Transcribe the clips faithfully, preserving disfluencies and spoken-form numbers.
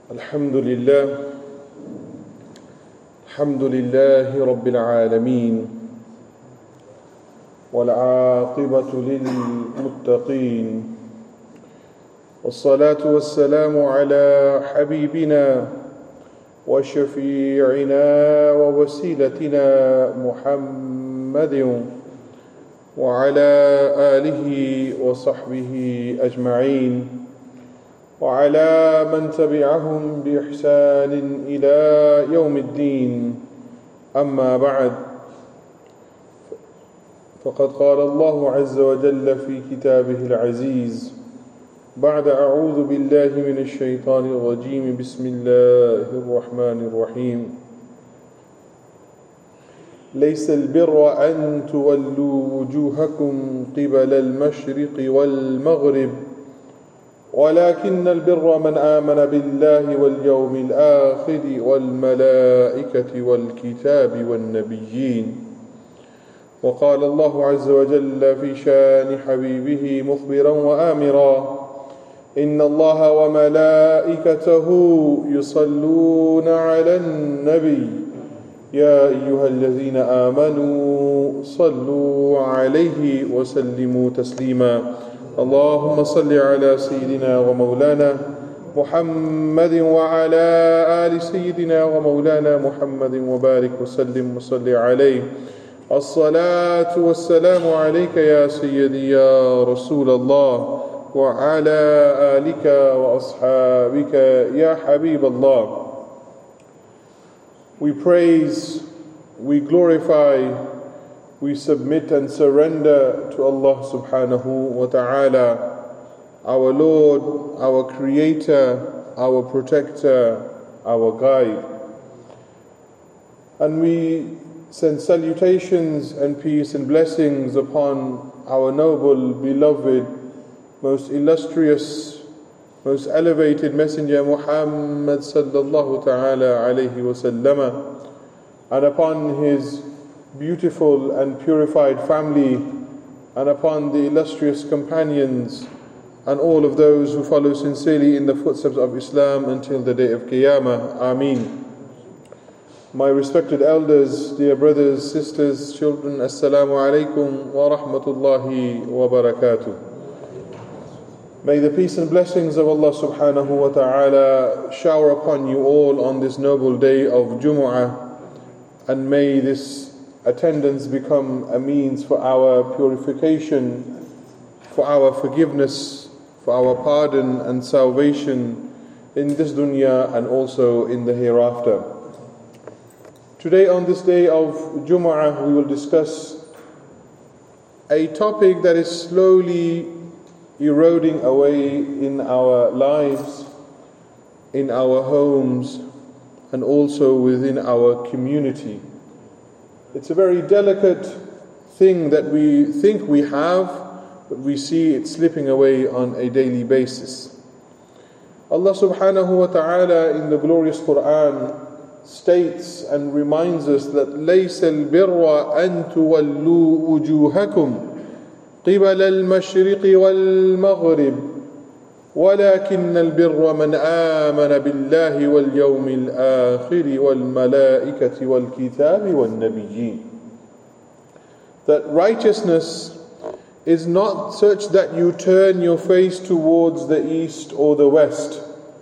الحمد لله الحمد لله رب العالمين والعاقبة للمتقين والصلاة والسلام على حبيبنا وشفيعنا ووسيلتنا محمد وعلى آله وصحبه أجمعين وعلى من تبعهم بإحسان إلى يوم الدين أما بعد فقد قال الله عز وجل في كتابه العزيز بعد أعوذ بالله من الشيطان الرجيم بسم الله الرحمن الرحيم ليس البر أن تولوا وجوهكم قبل المشرق والمغرب ولكن البر من آمن بالله واليوم الآخر والملائكة والكتاب والنبيين وقال الله عز وجل في شان حبيبه مخبرا وآمرا إن الله وملائكته يصلون على النبي يا أيها الذين آمنوا صلوا عليه وسلموا تسليما اللهم صل على سيدنا ومولانا محمد وعلى آل سيدنا ومولانا محمد وبارك وسلم وصل عليه الصلاة والسلام عليك يا سيدي يا رسول الله وعلى آلك وأصحابك يا حبيب الله. We praise, we glorify, we submit and surrender to Allah subhanahu wa ta'ala, our Lord, our Creator, our Protector, our Guide. And we send salutations and peace and blessings upon our noble, beloved, most illustrious, most elevated Messenger Muhammad sallallahu ta'ala alayhi wa sallam, and upon his beautiful and purified family, and upon the illustrious companions, and all of those who follow sincerely in the footsteps of Islam until the day of Qiyamah. Ameen. My respected elders, dear brothers, sisters, children, Assalamu alaikum wa rahmatullahi wa barakatuh. May the peace and blessings of Allah subhanahu wa ta'ala shower upon you all on this noble day of Jumu'ah, and may this attendance become a means for our purification, for our forgiveness, for our pardon and salvation in this dunya and also in the hereafter. Today, on this day of Jumu'ah, we will discuss a topic that is slowly eroding away in our lives, in our homes, and also within our community. It's a very delicate thing that we think we have, but we see it slipping away on a daily basis. Allah subhanahu wa ta'ala in the glorious Quran states and reminds us that لَيْسَ الْبِرَّ أَن تُوَلُّوا وُجُوهَكُمْ قِبَلَ الْمَشْرِقِ وَالْمَغْرِبِ وَلَكِنَّ الْبِرَّ مَنْ آمَنَ بِاللَّهِ وَالْيَوْمِ الْآخِرِ وَالْمَلَائِكَةِ وَالْكِتَابِ وَالنَّبِيِّينَ. That righteousness is not such that you turn your face towards the east or the west.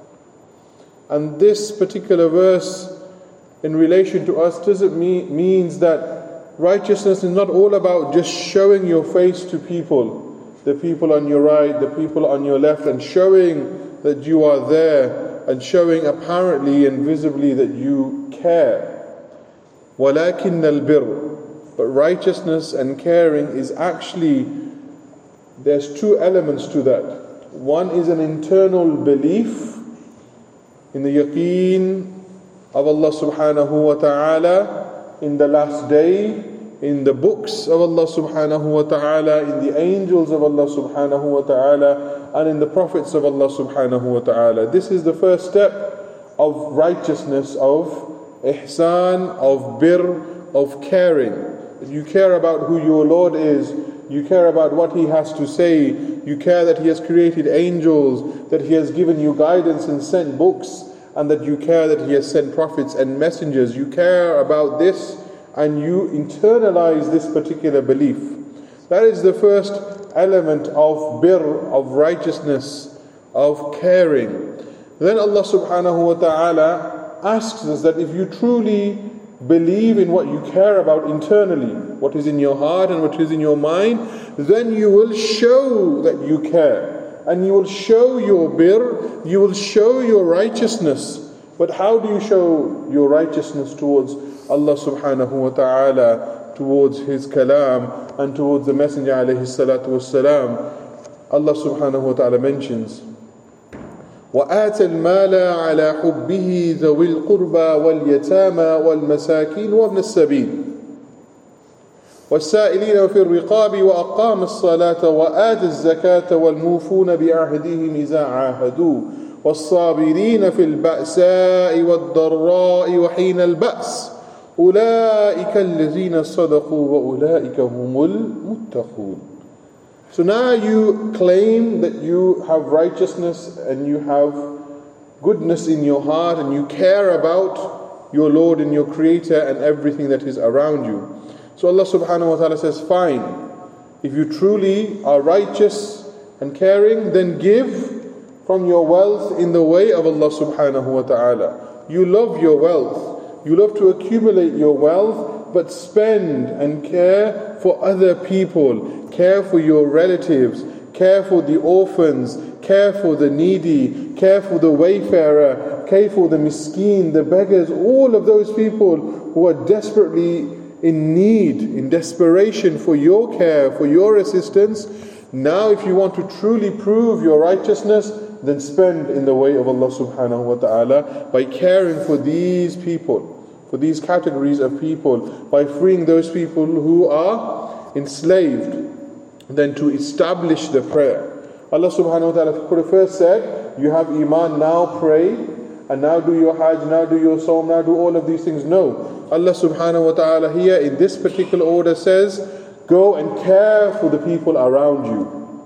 And this particular verse in relation to us doesn't mean means that righteousness is not all about just showing your face to people, the people on your right, the people on your left, and showing that you are there, and showing apparently and visibly that you care. وَلَكِنَّ الْبِرُّ. But righteousness and caring is actually, there's two elements to that. One is an internal belief in the yaqeen of Allah subhanahu wa ta'ala, in the last day, in the books of Allah subhanahu wa ta'ala, in the angels of Allah subhanahu wa ta'ala, and in the prophets of Allah subhanahu wa ta'ala. This is the first step of righteousness, of ihsan, of birr, of caring. You care about who your Lord is, you care about what He has to say, you care that He has created angels, that He has given you guidance and sent books, and that you care that He has sent prophets and messengers. You care about this and you internalize this particular belief. That is the first element of birr, of righteousness, of caring. Then Allah subhanahu wa ta'ala asks us that if you truly believe in what you care about internally, what is in your heart and what is in your mind, then you will show that you care. And you will show your birr, you will show your righteousness. But how do you show your righteousness towards Allah subhanahu wa ta'ala, towards His kalam, and towards the Messenger alayhi salatu wassalam? Allah subhanahu wa ta'ala mentions, وَآتَ الْمَالَ عَلَى حُبِّهِ ذَوِي الْقُرْبَى وَالْيَتَامَى وَالْمَسَاكِينِ وَابْنَ السَّبِيلِ والسائلين وفي الرقاب وأقام الصلاة وآتى الزكاة والموفون بعهدهم إذا عاهدوا والصابرين في البأساء والضراء وحين البأس أولئك الذين صدقوا وأولئك هم المتقون. So now you claim that you have righteousness and you have goodness in your heart and you care about your Lord and your Creator and everything that is around you. So Allah subhanahu wa ta'ala says, fine, if you truly are righteous and caring, then give from your wealth in the way of Allah subhanahu wa ta'ala. You love your wealth, you love to accumulate your wealth, but spend and care for other people, care for your relatives, care for the orphans, care for the needy, care for the wayfarer, care for the miskeen, the beggars, all of those people who are desperately in need, in desperation for your care, for your assistance. Now if you want to truly prove your righteousness, then spend in the way of Allah subhanahu wa ta'ala by caring for these people, for these categories of people, by freeing those people who are enslaved, then to establish the prayer. Allah subhanahu wa ta'ala first said, you have iman, now pray, and now do your hajj, now do your sawm, now do all of these things. No. Allah subhanahu wa ta'ala here in this particular order says, go and care for the people around you.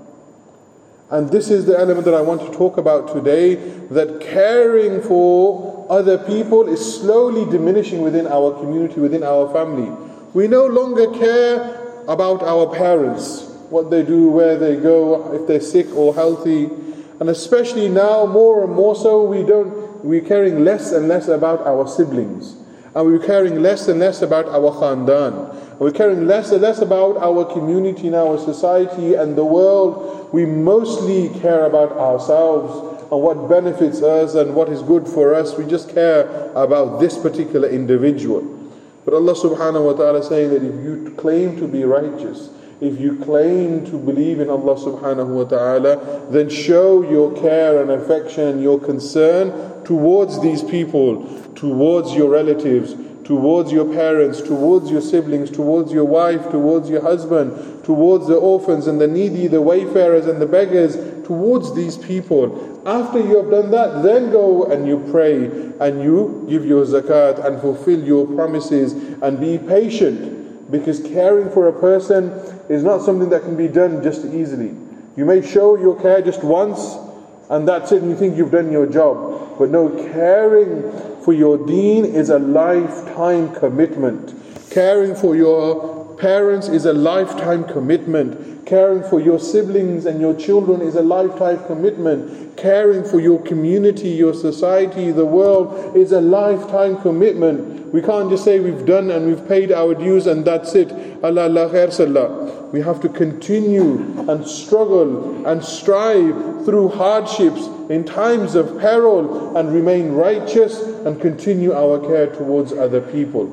And this is the element that I want to talk about today, that caring for other people is slowly diminishing within our community, within our family. We no longer care about our parents, what they do, where they go, if they're sick or healthy. And especially now, more and more so, we don't, we're caring less and less about our siblings. And we're caring less and less about our khandan. And we're caring less and less about our community and our society and the world. We mostly care about ourselves and what benefits us and what is good for us. We just care about this particular individual. But Allah subhanahu wa ta'ala is saying that if you claim to be righteous, if you claim to believe in Allah subhanahu wa ta'ala, then show your care and affection and your concern towards these people, towards your relatives, towards your parents, towards your siblings, towards your wife, towards your husband, towards the orphans and the needy, the wayfarers and the beggars, towards these people. After you have done that, then go and you pray and you give your zakat and fulfill your promises and be patient, because caring for a person is not something that can be done just easily. You may show your care just once and that's it, and you think you've done your job. But no, caring for your deen is a lifetime commitment. Caring for your parents is a lifetime commitment. Caring for your siblings and your children is a lifetime commitment. Caring for your community, your society, the world is a lifetime commitment. We can't just say we've done and we've paid our dues and that's it. Allah Allah khair sallah. We have to continue and struggle and strive through hardships in times of peril and remain righteous and continue our care towards other people.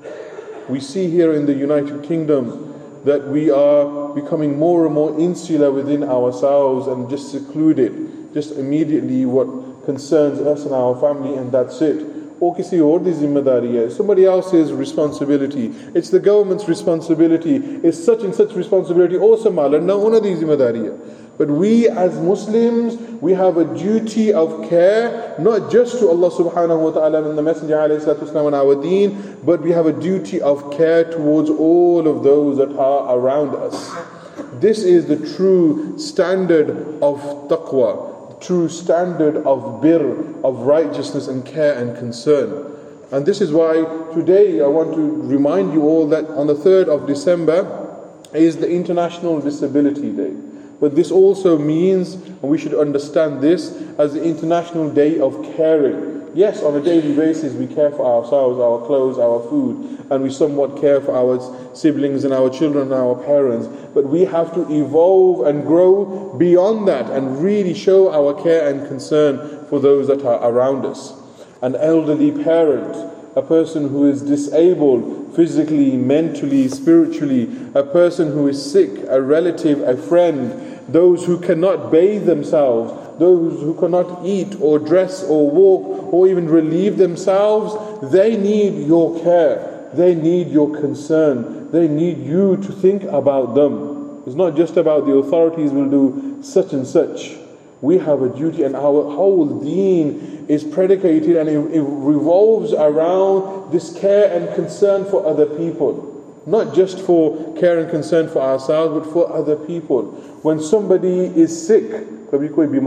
We see here in the United Kingdom that we are becoming more and more insular within ourselves and just secluded, just immediately what concerns us and our family, and that's it. Or kisi aur di zimmedari hai, somebody else's responsibility, it's the government's responsibility, it's such and such responsibility, or sambhalan na ona di zimmedari hai. But we as Muslims, we have a duty of care, not just to Allah subhanahu wa ta'ala and the Messenger alayhi salatu wasalam and our deen, but we have a duty of care towards all of those that are around us. This is the true standard of taqwa. true standard of birr, of righteousness and care and concern. And this is why today I want to remind you all that on the third of December is the International Disability Day. But this also means, and we should understand this, as the International Day of Caring. Yes, on a daily basis we care for ourselves, our clothes, our food, and we somewhat care for our siblings and our children and our parents. But we have to evolve and grow beyond that and really show our care and concern for those that are around us. An elderly parent, a person who is disabled physically, mentally, spiritually, a person who is sick, a relative, a friend, those who cannot bathe themselves, those who cannot eat or dress or walk or even relieve themselves, they need your care, they need your concern, they need you to think about them. It's not just about the authorities will do such and such. We have a duty, and our whole deen is predicated and it, it revolves around this care and concern for other people. Not just for care and concern for ourselves, but for other people. When somebody is sick, what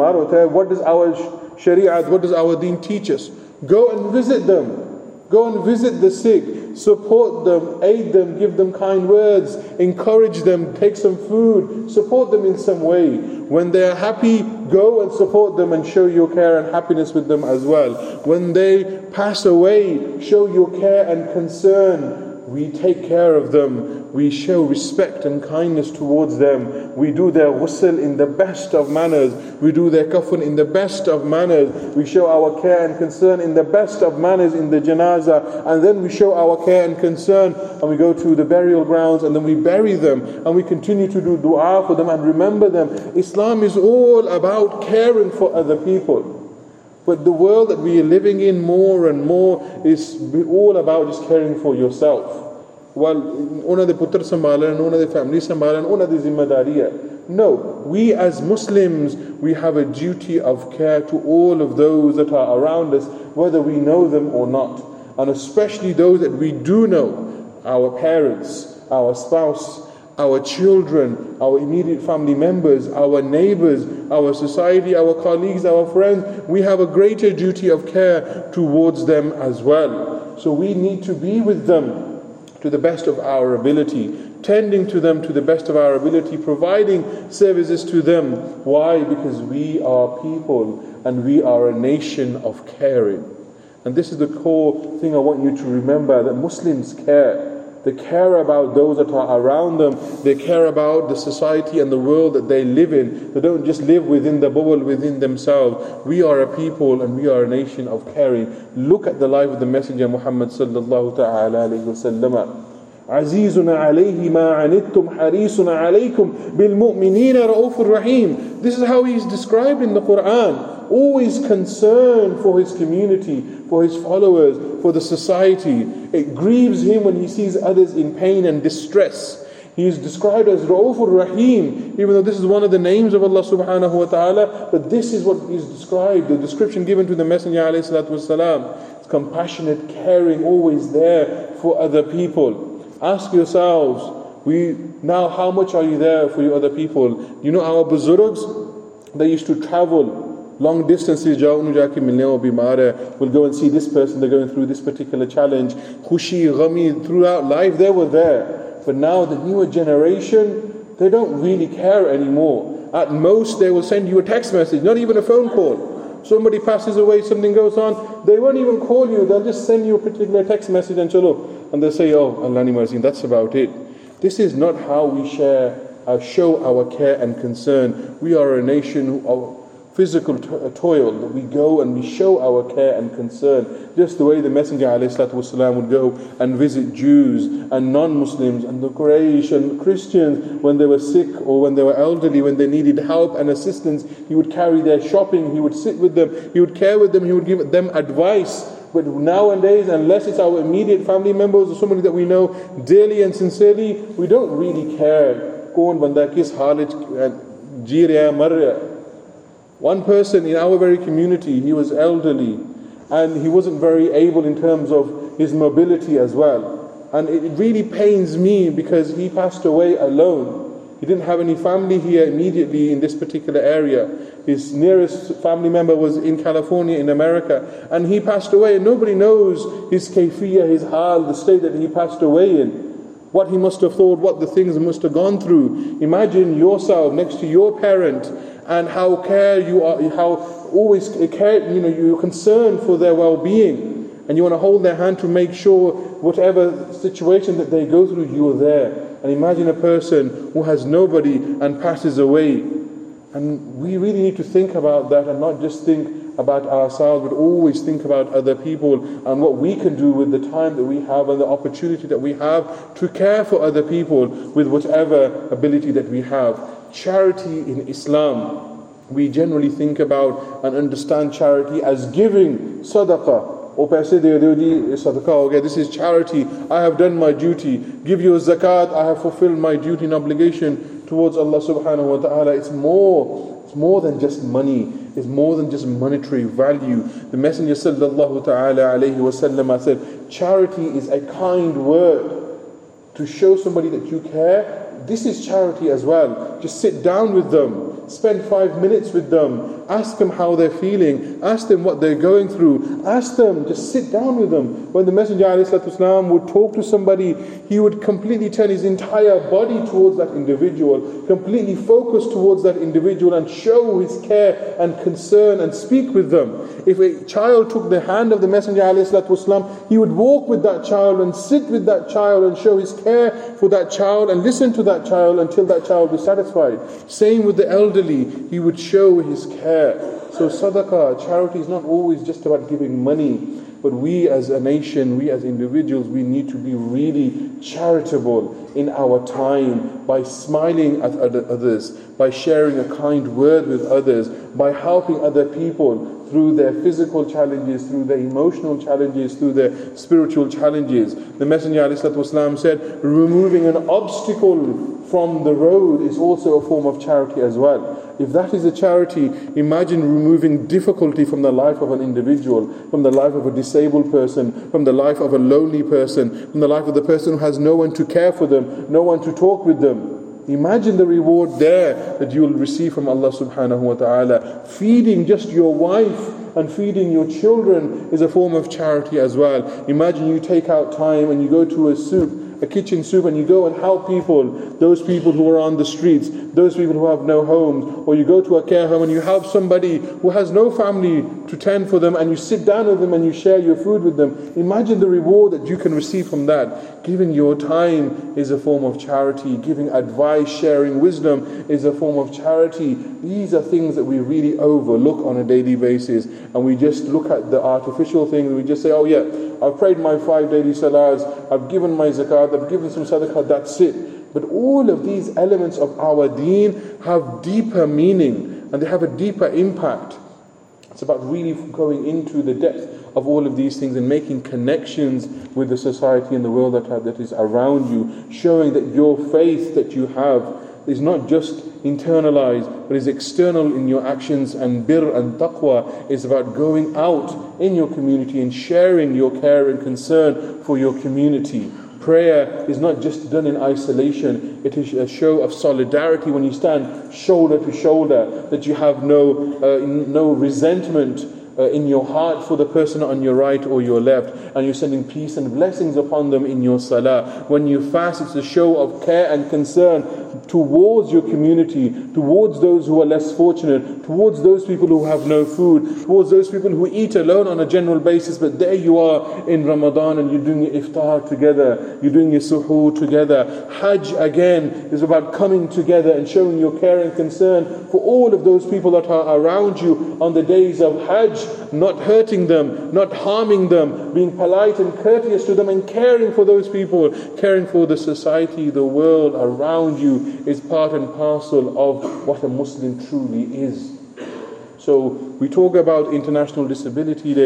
does our sharia, what does our deen teach us? Go and visit them. Go and visit the sick, support them, aid them, give them kind words, encourage them, take some food, support them in some way. When they are happy, go and support them and show your care and happiness with them as well. When they pass away, show your care and concern. We take care of them. We show respect and kindness towards them. We do their ghusl in the best of manners. We do their kafan in the best of manners. We show our care and concern in the best of manners in the janazah. And then we show our care and concern and we go to the burial grounds and then we bury them. And we continue to do dua for them and remember them. Islam is all about caring for other people. But the world that we are living in more and more is all about just caring for yourself. Well, una de putr sambalan, una de family sambalan, una de zimmadariya. No, we as Muslims, we have a duty of care to all of those that are around us, whether we know them or not. And especially those that we do know, our parents, our spouse, our children, our immediate family members, our neighbors, our society, our colleagues, our friends. We have a greater duty of care towards them as well. So we need to be with them to the best of our ability, tending to them to the best of our ability, providing services to them. Why? Because we are people and we are a nation of caring. And this is the core thing I want you to remember, that Muslims care. They care about those that are around them. They care about the society and the world that they live in. They don't just live within the bubble within themselves. We are a people and we are a nation of caring. Look at the life of the Messenger Muhammad sallallahu ta'ala alayhi wa sallam. عزيز عليه ما عنتم حريص عليكم بالمؤمنين رؤوف رحيم. This is how he is described in the Quran. Always concerned for his community, for his followers, for the society. It grieves him when he sees others in pain and distress. He is described as Ra'ufur Rahim, even though this is one of the names of Allah subhanahu wa ta'ala, but this is what is described, the description given to the Messenger alayhi salatu wasalam. It's compassionate, caring, always there for other people. Ask yourselves, we now how much are you there for your other people? You know our Buzurugs, they used to travel long distances, we'll go and see this person, they're going through this particular challenge. Khushi, ghami, throughout life they were there. But now the newer generation, they don't really care anymore. At most they will send you a text message, not even a phone call. Somebody passes away, something goes on, they won't even call you, they'll just send you a particular text message and chalo, and they'll say, oh, Allah ni marzi, that's about it. This is not how we share, uh, show our care and concern. We are a nation who are physical to- toil, that we go and we show our care and concern, just the way the Messenger ﷺ would go and visit Jews and non-Muslims and the Quraysh and Christians when they were sick or when they were elderly, when they needed help and assistance. He would carry their shopping, he would sit with them, he would care with them, he would give them advice. But nowadays, unless it's our immediate family members or somebody that we know dearly and sincerely, we don't really care. Kaun banda kis haal vich ji raha mar raha. One person in our very community, he was elderly and he wasn't very able in terms of his mobility as well. And it really pains me because he passed away alone. He didn't have any family here immediately in this particular area. His nearest family member was in California, in America, and he passed away. And nobody knows his kayfiyah, his hal, the state that he passed away in. What he must have thought, what the things he must have gone through. Imagine yourself next to your parent and how care you are, how always care, you know, you're concerned for their well-being. And you want to hold their hand to make sure whatever situation that they go through, you are there. And imagine a person who has nobody and passes away. And we really need to think about that and not just think about ourselves, but always think about other people and what we can do with the time that we have and the opportunity that we have to care for other people with whatever ability that we have. Charity in Islam, we generally think about and understand charity as giving sadaqah. Or paise de do sadaqah ho gaya, this is charity, I have done my duty. Give you a zakat, I have fulfilled my duty and obligation towards Allah subhanahu wa ta'ala. It's more, it's more than just money, it's more than just monetary value. The Messenger sallallahu ta'ala alayhi wa sallam said, charity is a kind word to show somebody that you care. This is charity as well. Just sit down with them, spend five minutes with them, ask them how they're feeling, ask them what they're going through, ask them, just sit down with them. When the Messenger ﷺ would talk to somebody, he would completely turn his entire body towards that individual, completely focus towards that individual and show his care and concern and speak with them. If a child took the hand of the Messenger ﷺ, he would walk with that child and sit with that child and show his care for that child and listen to that child until that child was satisfied. Same with the elderly, he would show his care. So sadaqah, charity is not always just about giving money, but we as a nation, we as individuals, we need to be really charitable in our time by smiling at other, others, by sharing a kind word with others, by helping other people through their physical challenges, through their emotional challenges, through their spiritual challenges. The Messenger ﷺ said, removing an obstacle from the road is also a form of charity as well. If that is a charity, imagine removing difficulty from the life of an individual, from the life of a disabled person, from the life of a lonely person, from the life of the person who has no one to care for them, no one to talk with them. Imagine the reward there that you will receive from Allah subhanahu wa ta'ala. Feeding just your wife and feeding your children is a form of charity as well. Imagine you take out time and you go to a soup, a kitchen soup, and you go and help people, those people who are on the streets, those people who have no homes, or you go to a care home and you help somebody who has no family to tend for them and you sit down with them and you share your food with them. Imagine the reward that you can receive from that. Giving your time is a form of charity. Giving advice, sharing wisdom is a form of charity. These are things that we really overlook on a daily basis, and we just look at the artificial things and we just say, oh yeah, I've prayed my five daily salahs, I've given my zakat, I've given some sadaqah, that's it. But all of these elements of our deen have deeper meaning and they have a deeper impact. It's about really going into the depth of all of these things and making connections with the society and the world that, that is around you, showing that your faith that you have is not just internalized, but is external in your actions. And birr and taqwa is about going out in your community and sharing your care and concern for your community. Prayer is not just done in isolation, it is a show of solidarity when you stand shoulder to shoulder, that you have no, uh, no resentment Uh, in your heart for the person on your right or your left, and you're sending peace and blessings upon them in your salah. When you fast, it's a show of care and concern towards your community, towards those who are less fortunate, towards those people who have no food, towards those people who eat alone on a general basis, but there you are in Ramadan and you're doing your iftar together, you're doing your suhoor together. Hajj again is about coming together and showing your care and concern for all of those people that are around you on the days of Hajj, not hurting them, not harming them, being polite and courteous to them and caring for those people, caring for the society, the world around you is part and parcel of what a Muslim truly is. So we talk about International Disability Day,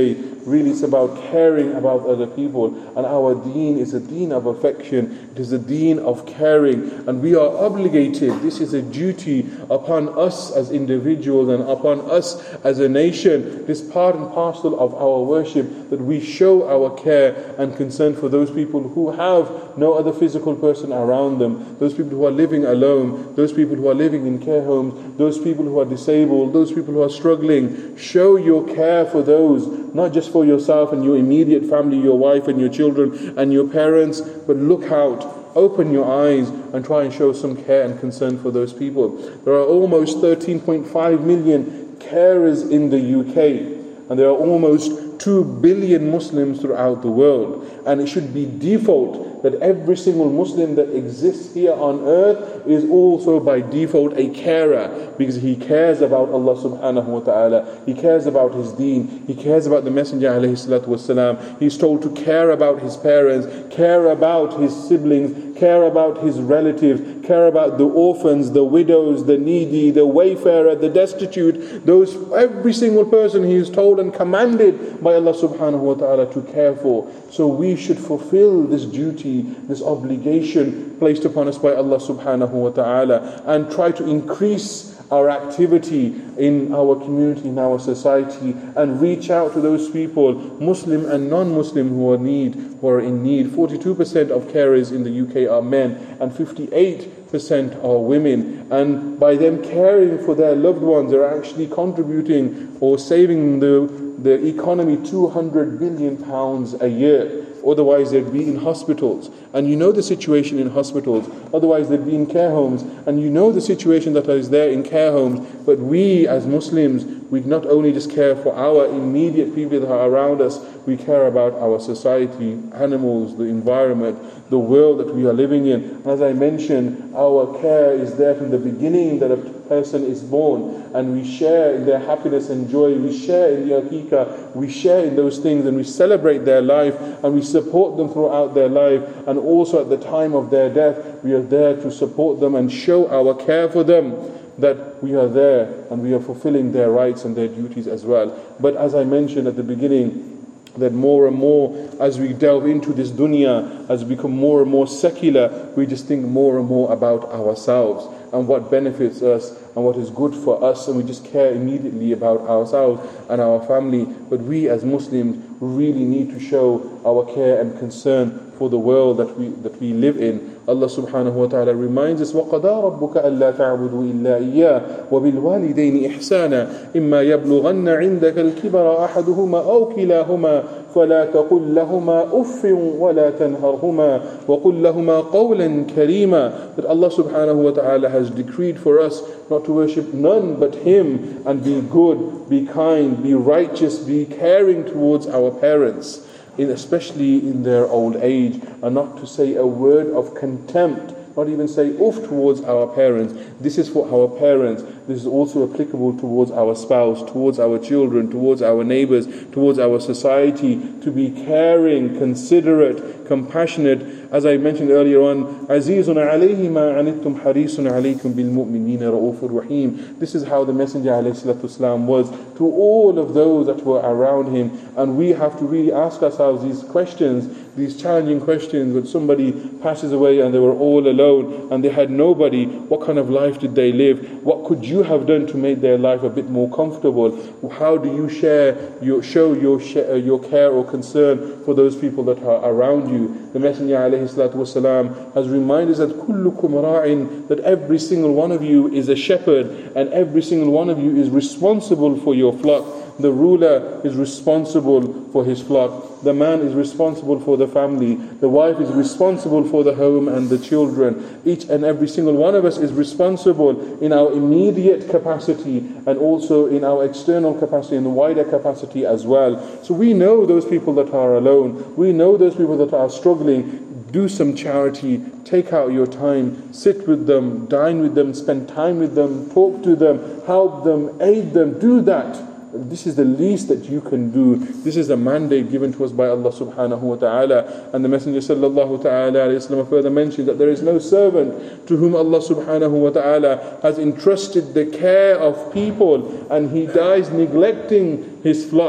Really, it's about caring about other people. And our deen is a deen of affection. It is a deen of caring. And we are obligated. This is a duty upon us as individuals and upon us as a nation. This part and parcel of our worship, that we show our care and concern for those people who have no other physical person around them, those people who are living alone, those people who are living in care homes, those people who are disabled, those people who are struggling. Show your care for those, not just for yourself and your immediate family, your wife and your children and your parents, but look out, open your eyes and try and show some care and concern for those people. There are almost thirteen point five million carers in the U K, and there are almost two billion Muslims throughout the world. And it should be default that every single Muslim that exists here on earth is also by default a carer, because he cares about Allah subhanahu wa ta'ala, he cares about his deen, he cares about the Messenger alayhi salatu wasalam. He's told to care about his parents, care about his siblings, care about his relatives, care about the orphans, the widows, the needy, the wayfarer, the destitute. Those, every single person he is told and commanded by Allah subhanahu wa ta'ala to care for. So we should fulfill this duty, this obligation placed upon us by Allah subhanahu wa ta'ala, and try to increase our activity in our community, in our society, and reach out to those people, Muslim and non-Muslim, who are need, who are in need. forty-two percent of carers in the U K are men, and fifty-eight percent are women. And by them caring for their loved ones, they're actually contributing or saving the, the economy two hundred billion pounds a year. Otherwise they'd be in hospitals, and you know the situation in hospitals. Otherwise they'd be in care homes, and you know the situation that is there in care homes. But we as Muslims, we not only just care for our immediate people that are around us, we care about our society, animals, the environment, the world that we are living in. And as I mentioned, our care is there from the beginning that a person is born, and we share in their happiness and joy, we share in the akikah, we share in those things, and we celebrate their life, and we support them throughout their life, and also at the time of their death, we are there to support them and show our care for them, that we are there and we are fulfilling their rights and their duties as well. But as I mentioned at the beginning, that more and more as we delve into this dunya, as we become more and more secular, we just think more and more about ourselves and what benefits us and what is good for us, and we just care immediately about ourselves and our family. But we as Muslims really need to show our care and concern for the world that we that we live in. Allah subhanahu wa ta'ala reminds us, وَقَضَى رَبُّكَ أَلَّا تَعْبُدُوا إِلَّا إِيَّاهُ وَبِالْوَالِدَيْنِ إِحْسَانًا إِمَّا يَبْلُغَنَّ عِنْدَكَ الْكِبَرَ أَحَدُهُمَا أَوْ كِلَاهُمَا فَلَا تَقُلْ لَهُمَا أُفٍّ وَلَا تَنْهَرْهُمَا وَقُلْ لَهُمَا قَوْلًا كَرِيمًا. That Allah subhanahu wa ta'ala has decreed for us not to worship none but Him, and be good, be kind, be righteous, be caring towards our parents, in especially in their old age, and not to say a word of contempt, not even say oof towards our parents. This is for our parents. This is also applicable towards our spouse, towards our children, towards our neighbors, towards our society, to be caring, considerate, compassionate. As I mentioned earlier on, Azizun alayhi ma anittum harisun alaykum bil mu'minina ra'ufur rahim. This is how the Messenger alayhi salatu wasalam was to all of those that were around him. And we have to really ask ourselves these questions, these challenging questions. When somebody passes away and they were all alone and they had nobody, what kind of life did they live? What could you have done to make their life a bit more comfortable? How do you share your, show your, share, your care or concern for those people that are around you? The Messenger alayhi salatu wasalam has reminded us that kullukum ra'in, that every single one of you is a shepherd, and every single one of you is responsible for your flock. The ruler is responsible for his flock. The man is responsible for the family. The wife is responsible for the home and the children. Each and every single one of us is responsible in our immediate capacity, and also in our external capacity, in the wider capacity as well. So we know those people that are alone. We know those people that are struggling. Do some charity, take out your time, sit with them, dine with them, spend time with them, talk to them, help them, aid them. Do that. This is the least that you can do. This is a mandate given to us by Allah subhanahu wa ta'ala. And the Messenger sallallahu ta'ala alayhi wa sallam further mentioned that there is no servant to whom Allah subhanahu wa ta'ala has entrusted the care of people, and he dies neglecting his flock,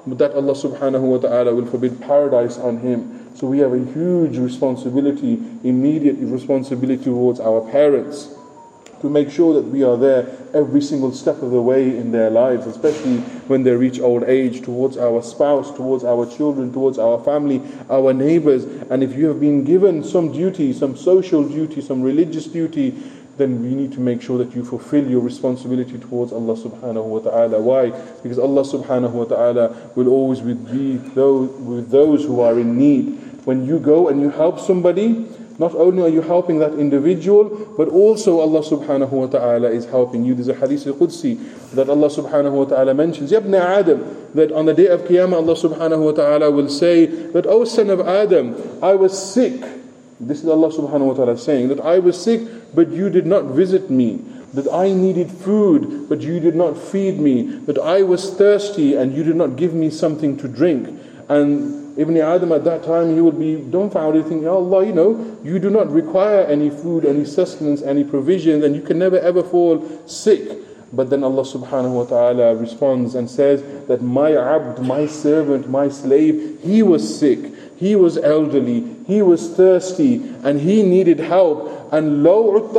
that Allah subhanahu wa ta'ala will forbid paradise on him. So we have a huge responsibility, immediate responsibility towards our parents, to make sure that we are there every single step of the way in their lives, especially when they reach old age, towards our spouse, towards our children, towards our family, our neighbors. And if you have been given some duty, some social duty, some religious duty, then we need to make sure that you fulfill your responsibility towards Allah subhanahu wa ta'ala. Why? Because Allah subhanahu wa ta'ala will always be those, with those who are in need. When you go and you help somebody, not only are you helping that individual, but also Allah subhanahu wa ta'ala is helping you. There's a hadith al-Qudsi that Allah subhanahu wa ta'ala mentions, Ya ibn Adam, that on the day of Qiyamah Allah subhanahu wa ta'ala will say that, O son of Adam, I was sick. This is Allah subhanahu wa ta'ala saying, that I was sick, but you did not visit me. That I needed food, but you did not feed me. That I was thirsty, and you did not give me something to drink. And Ibn Adam at that time, he would be dumbfounded, thinking, Ya Allah, you know, you do not require any food, any sustenance, any provisions, and you can never ever fall sick. But then Allah subhanahu wa ta'ala responds and says that my abd, my servant, my slave, he was sick, he was elderly, he was thirsty, and he needed help. And لو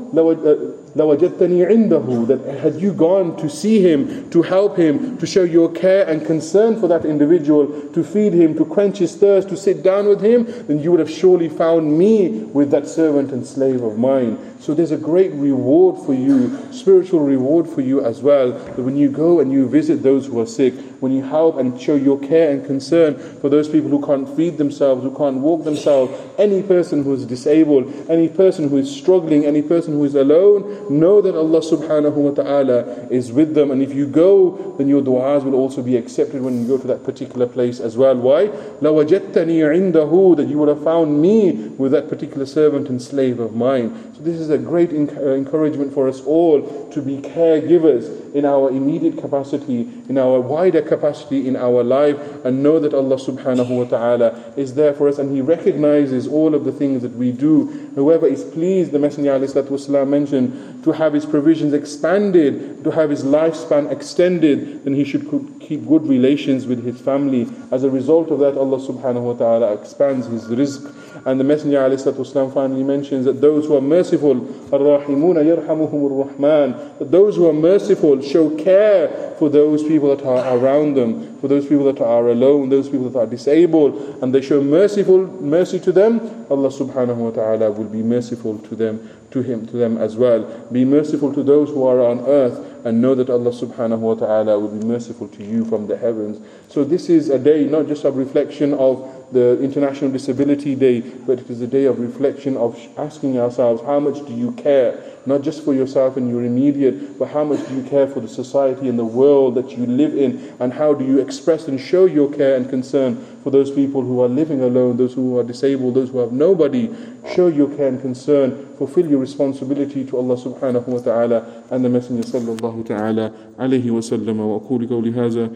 عدته لوجدتني عنده, that had you gone to see him, to help him, to show your care and concern for that individual, to feed him, to quench his thirst, to sit down with him, then you would have surely found me with that servant and slave of mine. So there's a great reward for you, spiritual reward for you as well, that when you go and you visit those who are sick, when you help and show your care and concern for those people who can't feed themselves, who can't walk themselves, any person who is disabled, any person who is struggling, any person who is alone, know that Allah subhanahu wa ta'ala is with them. And if you go, then your du'as will also be accepted when you go to that particular place as well. Why? لَوَجَدْتَنِي عِنْدَهُ, that you would have found me with that particular servant and slave of mine. So this is a great encouragement for us all to be caregivers in our immediate capacity, in our wider capacity in our life, and know that Allah subhanahu wa ta'ala is there for us, and He recognizes all of the things that we do. Whoever is pleased, the Messenger ﷺ mentioned, to have his provisions expanded, to have his lifespan extended, then he should keep good relations with his family. As a result of that, Allah subhanahu wa ta'ala expands his rizq. And the Messenger ﷺ finally mentions that those who are merciful, الرَّاحِمُونَ يَرْحَمُهُمُ الرَّحْمَنُ, that those who are merciful show care for those people that are around them, for those people that are alone, those people that are disabled, and they show merciful mercy to them, Allah subhanahu wa ta'ala will be merciful to them, to him, to them as well. Be merciful to those who are on earth, and know that Allah subhanahu wa ta'ala will be merciful to you from the heavens. So this is a day not just of reflection of the International Disability Day, but it is a day of reflection of asking ourselves, how much do you care? Not just for yourself and your immediate, but how much do you care for the society and the world that you live in? And how do you express and show your care and concern for those people who are living alone, those who are disabled, those who have nobody? Show your care and concern, fulfill your responsibility to Allah subhanahu wa ta'ala and the Messenger sallallahu ta'ala alayhi wa sallam. Wa aqulu qawli hadha